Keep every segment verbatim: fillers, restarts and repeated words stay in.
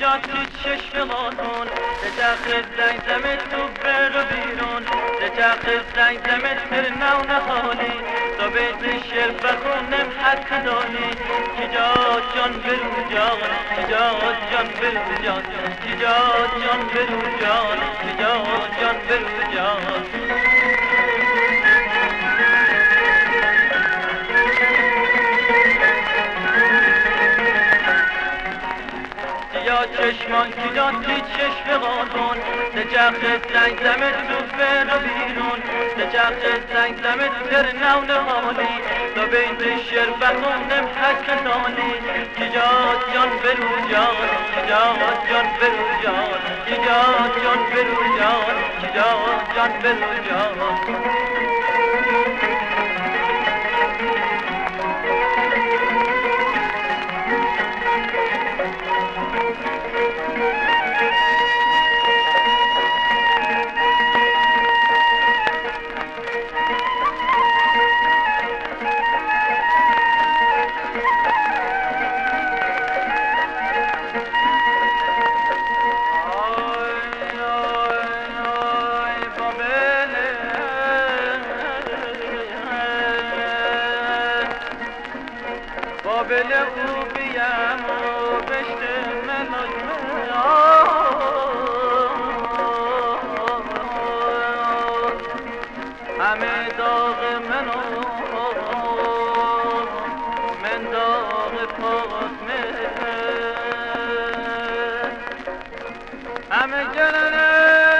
جات تو چشم قانون به چرخ زنگ زمت تو بر و بیرون به چرخ زنگ زمت بر نو نهانی تو بیت شعر بخونم حق دانی کی جات جان برو جان کی جات جان برو جان کی جات جان برو جان کی جات جان برو جان یا چشمان کی جان کی چشم قانون به چرخ زنگ زمت تو بر و بیرون به چرخ زنگ زمت بر نو نهانی تو بیت شعر بخونم حق دانی کی جات جان برو جان کی جات جان برو جان کی جات جان برو جان کی جات جان برو جان بابل او بیم و بشت من همه داغ منو من داغ فاطمه همه جنن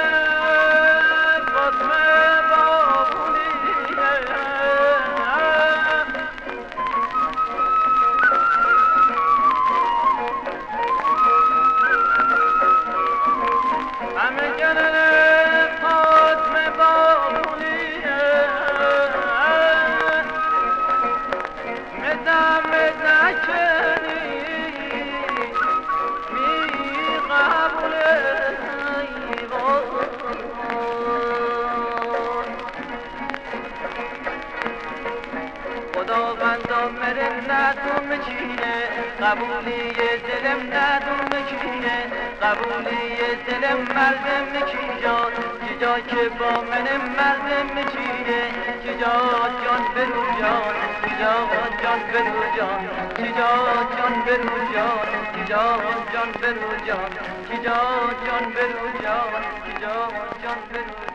خداوندا مره ندوم چینه قبولی دلم ندوم چینه قبولی دلم مردم کی جان کی جا که با من مردم چینه کی جا جان برو جان کی جا جان برو جان کی جا جان برو جان کی جا جان برو جان کی جا جان برو جان کی جا جان برو